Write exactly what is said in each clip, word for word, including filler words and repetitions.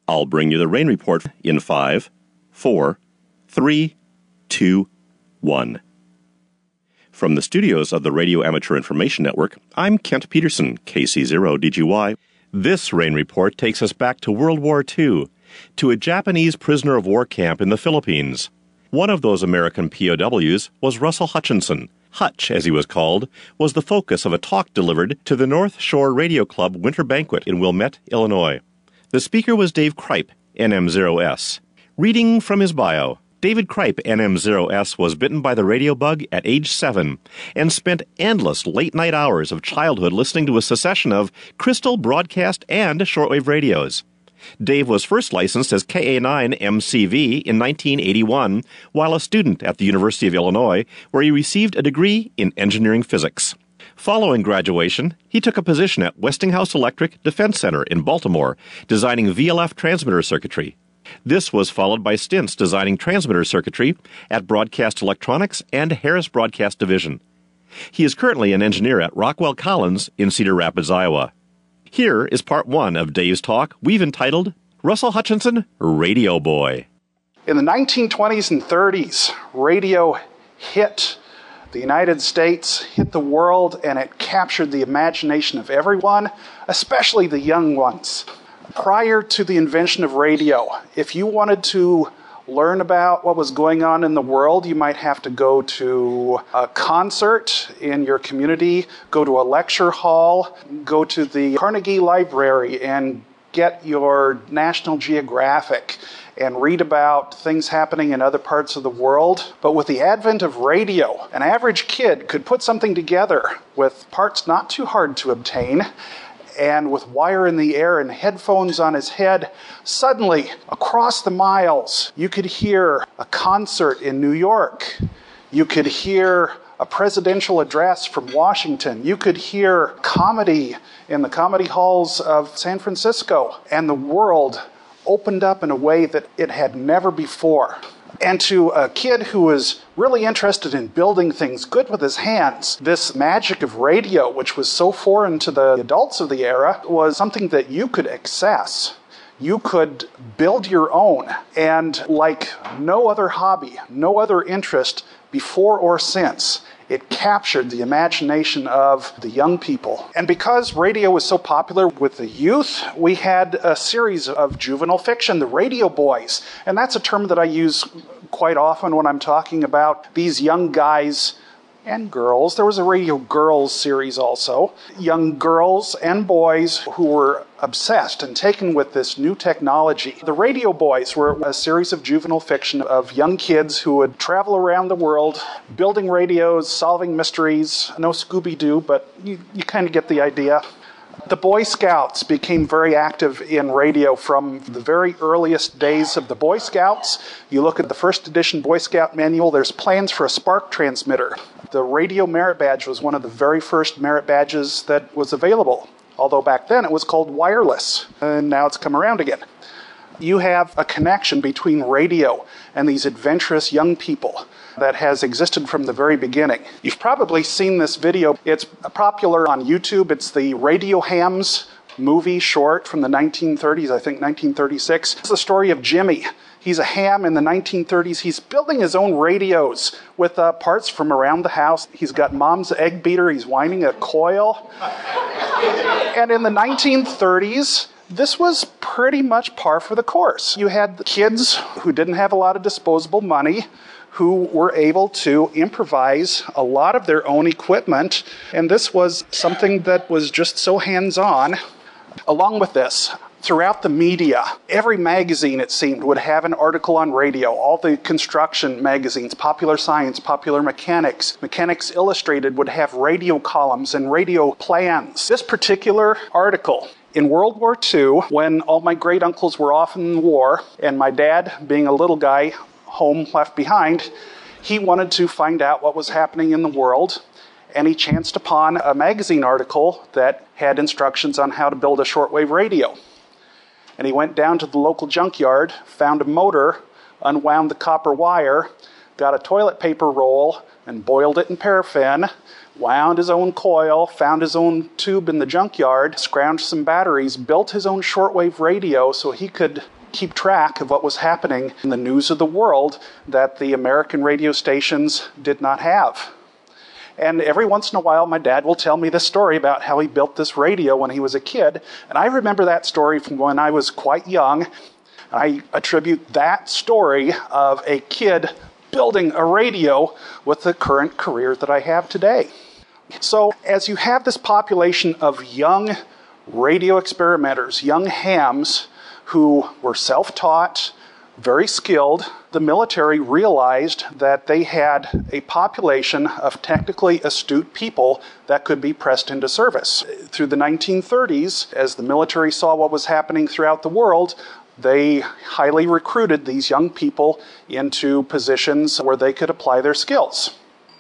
I'll bring you the rain report in five, four, three, two, one. From the studios of the Radio Amateur Information Network, I'm Kent Peterson, K C zero D G Y. This rain report takes us back to World War Two, to a Japanese prisoner of war camp in the Philippines. One of those American P O Ws was Russell Hutchinson. Hutch, as he was called, was the focus of a talk delivered to the North Shore Radio Club Winter Banquet in Wilmette, Illinois. The speaker was Dave Kripe, N M zero S. Reading from his bio, David Kripe, N M zero S, was bitten by the radio bug at age seven and spent endless late-night hours of childhood listening to a succession of crystal, broadcast, and shortwave radios. Dave was first licensed as K A nine M C V in nineteen eighty-one while a student at the University of Illinois, where he received a degree in engineering physics. Following graduation, he took a position at Westinghouse Electric Defense Center in Baltimore, designing V L F transmitter circuitry. This was followed by stints designing transmitter circuitry at Broadcast Electronics and Harris Broadcast Division. He is currently an engineer at Rockwell Collins in Cedar Rapids, Iowa. Here is part one of Dave's talk we've entitled, Russell Hutchinson, Radio Boy. In the nineteen twenties and thirties, radio hit the United States, hit the world, and it captured the imagination of everyone, especially the young ones. Prior to the invention of radio, if you wanted to learn about what was going on in the world, you might have to go to a concert in your community, go to a lecture hall, go to the Carnegie Library and get your National Geographic and read about things happening in other parts of the world. But with the advent of radio, an average kid could put something together with parts not too hard to obtain, and with wire in the air and headphones on his head, suddenly, across the miles, you could hear a concert in New York. You could hear a presidential address from Washington. You could hear comedy in the comedy halls of San Francisco. And the world opened up in a way that it had never before. And to a kid who was really interested in building things good with his hands, this magic of radio, which was so foreign to the adults of the era, was something that you could access. You could build your own. And like no other hobby, no other interest before or since, it captured the imagination of the young people. And because radio was so popular with the youth, we had a series of juvenile fiction, the Radio Boys. And that's a term that I use quite often when I'm talking about these young guys and girls. There was a Radio Girls series also. Young girls and boys who were obsessed and taken with this new technology. The Radio Boys were a series of juvenile fiction of young kids who would travel around the world, building radios, solving mysteries. No Scooby-Doo, but you, you kind of get the idea. The Boy Scouts became very active in radio from the very earliest days of the Boy Scouts. You look at the first edition Boy Scout manual, there's plans for a spark transmitter. The radio merit badge was one of the very first merit badges that was available, although back then it was called wireless, and now it's come around again. You have a connection between radio and these adventurous young people that has existed from the very beginning. You've probably seen this video. It's popular on YouTube. It's the Radio Hams movie short from the nineteen thirties, I think nineteen thirty-six. It's the story of Jimmy. He's a ham in the nineteen thirties. He's building his own radios with uh, parts from around the house. He's got mom's egg beater. He's winding a coil. And in the nineteen thirties, this was pretty much par for the course. You had kids who didn't have a lot of disposable money who were able to improvise a lot of their own equipment, and this was something that was just so hands-on. Along with this, throughout the media, every magazine, it seemed, would have an article on radio. All the construction magazines, Popular Science, Popular Mechanics, Mechanics Illustrated would have radio columns and radio plans. This particular article, in World War Two, when all my great-uncles were off in the war, and my dad, being a little guy, home left behind, he wanted to find out what was happening in the world, and he chanced upon a magazine article that had instructions on how to build a shortwave radio. And he went down to the local junkyard, found a motor, unwound the copper wire, got a toilet paper roll, and boiled it in paraffin, wound his own coil, found his own tube in the junkyard, scrounged some batteries, built his own shortwave radio so he could keep track of what was happening in the news of the world that the American radio stations did not have. And every once in a while, my dad will tell me this story about how he built this radio when he was a kid. And I remember that story from when I was quite young. I attribute that story of a kid building a radio with the current career that I have today. So as you have this population of young radio experimenters, young hams who were self-taught, very skilled, the military realized that they had a population of technically astute people that could be pressed into service. Through the nineteen thirties, as the military saw what was happening throughout the world, they highly recruited these young people into positions where they could apply their skills.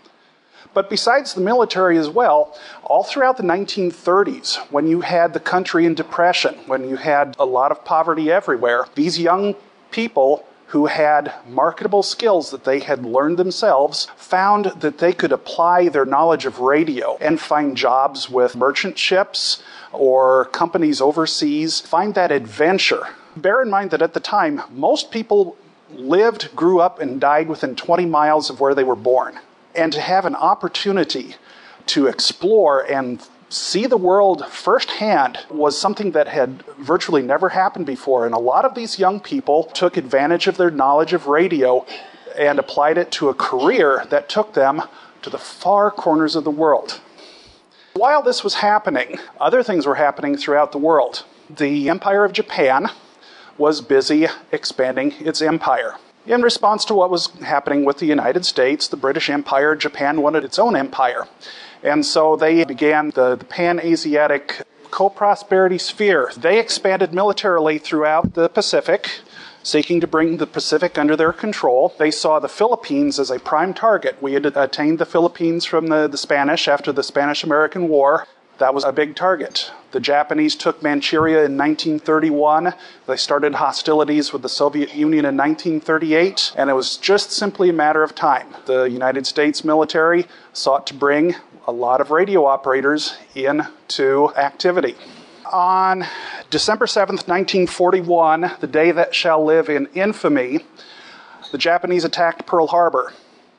But besides the military as well, all throughout the nineteen thirties, when you had the country in depression, when you had a lot of poverty everywhere, these young people who had marketable skills that they had learned themselves found that they could apply their knowledge of radio and find jobs with merchant ships or companies overseas, find that adventure. Bear in mind that at the time, most people lived, grew up, and died within twenty miles of where they were born. And to have an opportunity to explore and see the world firsthand was something that had virtually never happened before. And a lot of these young people took advantage of their knowledge of radio and applied it to a career that took them to the far corners of the world. While this was happening, other things were happening throughout the world. The Empire of Japan was busy expanding its empire. In response to what was happening with the United States, the British Empire, Japan wanted its own empire. And so they began the, the Pan-Asiatic Co-Prosperity Sphere. They expanded militarily throughout the Pacific, seeking to bring the Pacific under their control. They saw the Philippines as a prime target. We had attained the Philippines from the, the Spanish after the Spanish-American War. That was a big target. The Japanese took Manchuria in nineteen thirty-one. They started hostilities with the Soviet Union in nineteen thirty-eight, and it was just simply a matter of time. The United States military sought to bring a lot of radio operators into activity. On December seventh, nineteen forty-one, the day that shall live in infamy, the Japanese attacked Pearl Harbor.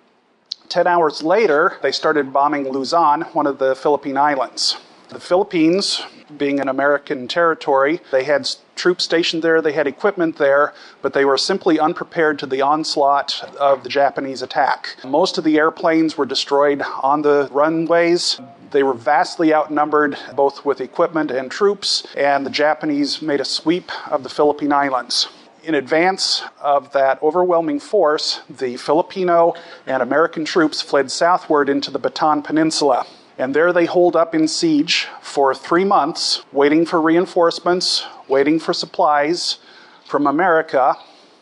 Ten hours later, they started bombing Luzon, one of the Philippine islands. The Philippines, being an American territory, they had troops stationed there, they had equipment there, but they were simply unprepared to the onslaught of the Japanese attack. Most of the airplanes were destroyed on the runways. They were vastly outnumbered, both with equipment and troops, and the Japanese made a sweep of the Philippine Islands. In advance of that overwhelming force, the Filipino and American troops fled southward into the Bataan Peninsula. And there they holed up in siege for three months, waiting for reinforcements, waiting for supplies from America.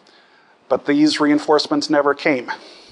But these reinforcements never came.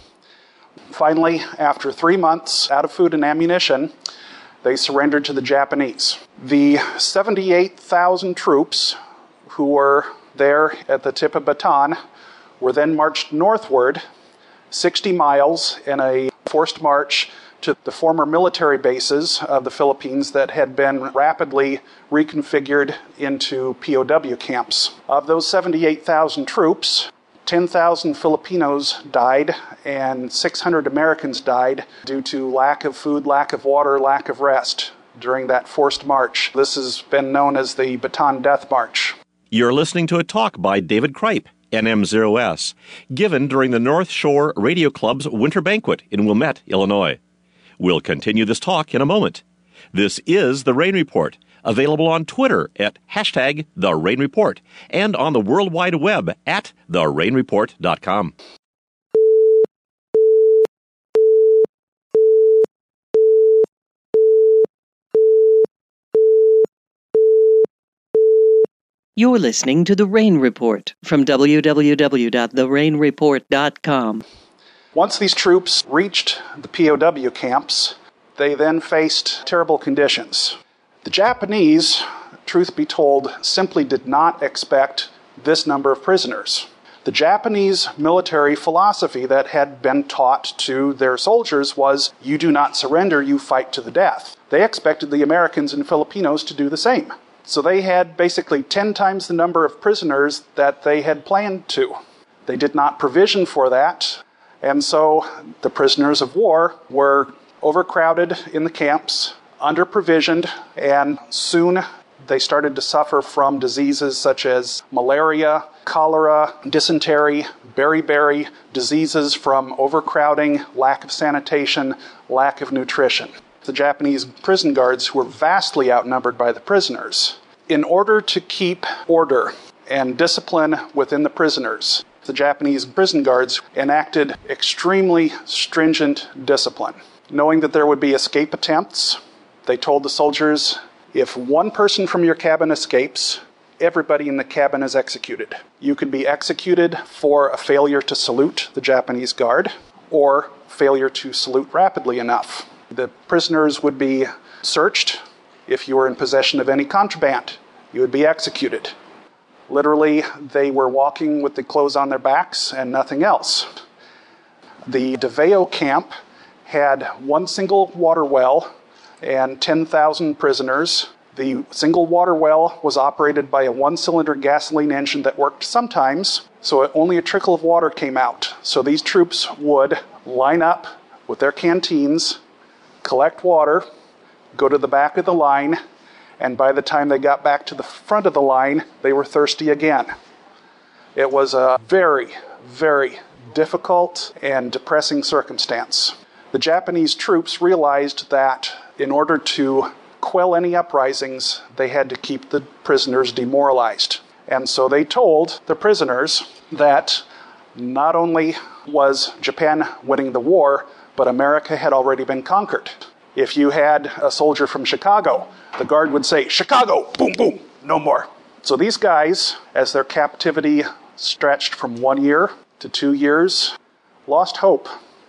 Finally, after three months out of food and ammunition, they surrendered to the Japanese. The seventy-eight thousand troops who were there at the tip of Bataan were then marched northward sixty miles in a forced march to the former military bases of the Philippines that had been rapidly reconfigured into P O W camps. Of those seventy-eight thousand troops, ten thousand Filipinos died and six hundred Americans died due to lack of food, lack of water, lack of rest during that forced march. This has been known as the Bataan Death March. You're listening to a talk by David Kripe, N M zero S, given during the North Shore Radio Club's Winter Banquet in Wilmette, Illinois. We'll continue this talk in a moment. This is The Rain Report, available on Twitter at hashtag The Rain Report and on the World Wide Web at the rain report dot com. You're listening to The Rain Report from w w w dot the rain report dot com. Once these troops reached the P O W camps, they then faced terrible conditions. The Japanese, truth be told, simply did not expect this number of prisoners. The Japanese military philosophy that had been taught to their soldiers was, you do not surrender, you fight to the death. They expected the Americans and Filipinos to do the same. So they had basically ten times the number of prisoners that they had planned to. They did not provision for that, and so the prisoners of war were overcrowded in the camps, under-provisioned, and soon they started to suffer from diseases such as malaria, cholera, dysentery, beriberi, diseases from overcrowding, lack of sanitation, lack of nutrition. The Japanese prison guards were vastly outnumbered by the prisoners. In order to keep order and discipline within the prisoners, the Japanese prison guards enacted extremely stringent discipline. Knowing that there would be escape attempts, they told the soldiers, if one person from your cabin escapes, everybody in the cabin is executed. You could be executed for a failure to salute the Japanese guard or failure to salute rapidly enough. The prisoners would be searched. If you were in possession of any contraband, you would be executed. Literally, they were walking with the clothes on their backs and nothing else. The DeVeo camp had one single water well and ten thousand prisoners. The single water well was operated by a one-cylinder gasoline engine that worked sometimes, so only a trickle of water came out. So these troops would line up with their canteens, collect water, go to the back of the line, and by the time they got back to the front of the line, they were thirsty again. It was a very, very difficult and depressing circumstance. The Japanese troops realized that in order to quell any uprisings, they had to keep the prisoners demoralized. And so they told the prisoners that not only was Japan winning the war, but America had already been conquered. If you had a soldier from Chicago, the guard would say, Chicago, boom, boom, no more. So these guys, as their captivity stretched from one year to two years, lost hope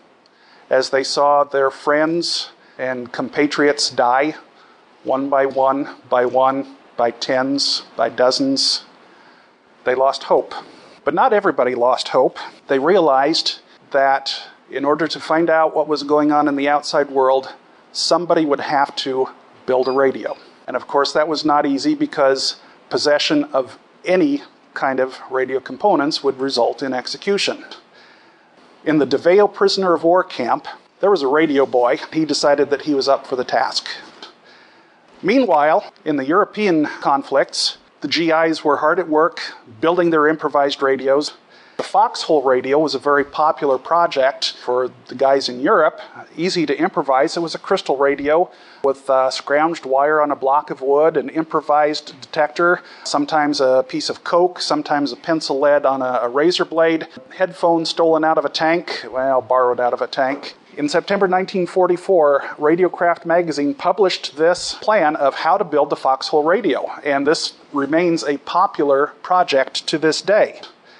as they saw their friends and compatriots die one by one, by one, by tens, by dozens. They lost hope. But not everybody lost hope. They realized that in order to find out what was going on in the outside world, somebody would have to build a radio. And of course that was not easy because possession of any kind of radio components would result in execution. In the DeVeo prisoner of war camp, there was a radio boy. He decided that he was up for the task. Meanwhile, in the European conflicts, the G Is were hard at work building their improvised radios. The foxhole radio was a very popular project for the guys in Europe. Easy to improvise. It was a crystal radio with uh, scrounged wire on a block of wood, an improvised detector, sometimes a piece of coke, sometimes a pencil lead on a, a razor blade, headphones stolen out of a tank, well, borrowed out of a tank. In September nineteen forty-four, Radiocraft magazine published this plan of how to build the foxhole radio, and this remains a popular project to this day.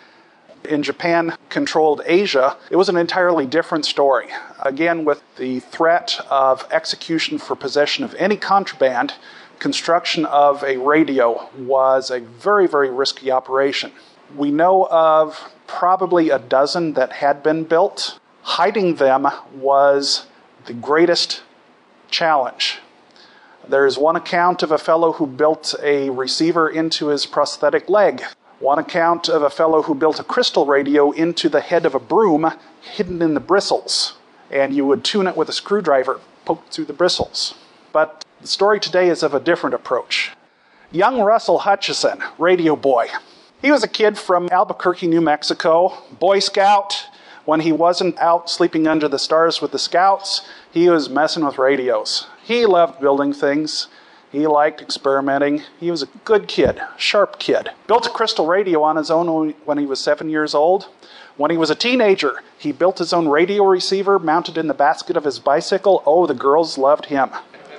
In Japan-controlled Asia, it was an entirely different story. Again, with the threat of execution for possession of any contraband, construction of a radio was a very, very risky operation. We know of probably a dozen that had been built. Hiding them was the greatest challenge. There is one account of a fellow who built a receiver into his prosthetic leg. One account of a fellow who built a crystal radio into the head of a broom hidden in the bristles, and you would tune it with a screwdriver, poke through the bristles. But the story today is of a different approach. Young Russell Hutchison, radio boy. He was a kid from Albuquerque, New Mexico, Boy Scout. When he wasn't out sleeping under the stars with the Scouts, he was messing with radios. He loved building things. He liked experimenting. He was a good kid, sharp kid. Built a crystal radio on his own when he was seven years old. When he was a teenager, he built his own radio receiver mounted in the basket of his bicycle. Oh, the girls loved him.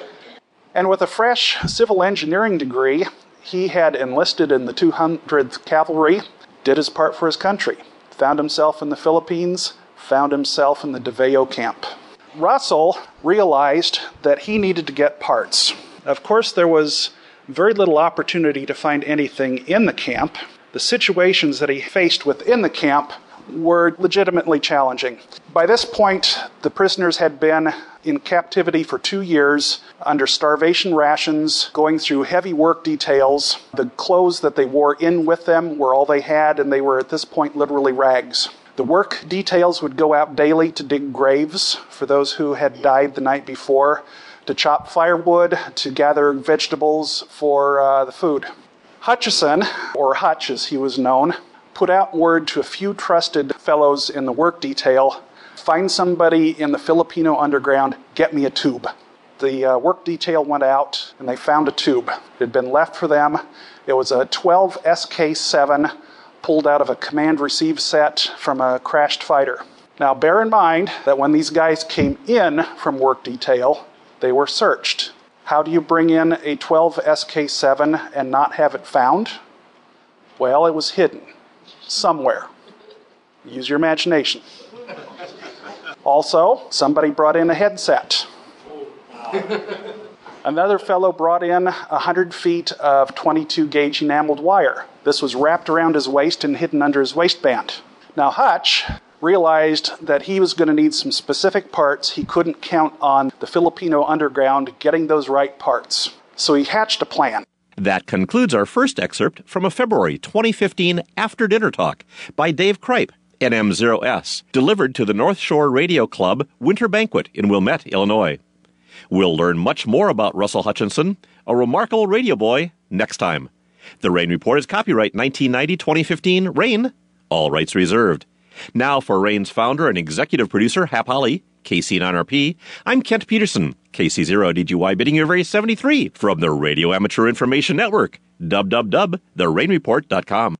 And with a fresh civil engineering degree, he had enlisted in the two hundredth Cavalry, did his part for his country, found himself in the Philippines, found himself in the DeVeo camp. Russell realized that he needed to get parts. Of course, there was very little opportunity to find anything in the camp. The situations that he faced within the camp were legitimately challenging. By this point, the prisoners had been in captivity for two years under starvation rations, going through heavy work details. The clothes that they wore in with them were all they had, and they were at this point literally rags. The work details would go out daily to dig graves for those who had died the night before, to chop firewood, to gather vegetables for uh, the food. Hutchison, or Hutch as he was known, put out word to a few trusted fellows in the work detail, find somebody in the Filipino underground, get me a tube. The uh, work detail went out and they found a tube. It had been left for them. It was a twelve S K seven pulled out of a command-receive set from a crashed fighter. Now bear in mind that when these guys came in from work detail, they were searched. How do you bring in a twelve S K seven and not have it found? Well, it was hidden somewhere. Use your imagination. Also, somebody brought in a headset. Another fellow brought in one hundred feet of twenty-two gauge enameled wire. This was wrapped around his waist and hidden under his waistband. Now Hutch realized that he was going to need some specific parts. He couldn't count on the Filipino underground getting those right parts. So he hatched a plan. That concludes our first excerpt from a February twenty fifteen After Dinner Talk by Dave Kripe, N M zero S, delivered to the North Shore Radio Club Winter Banquet in Wilmette, Illinois. We'll learn much more about Russell Hutchinson, a remarkable radio boy, next time. The Rain Report is copyright nineteen ninety to twenty fifteen, Rain, all rights reserved. Now for Rain's founder and executive producer, Hap Holly, K C nine R P, I'm Kent Peterson, K C zero D G Y, bidding you a very seventy-three from the Radio Amateur Information Network, w w w dot the rain report dot com.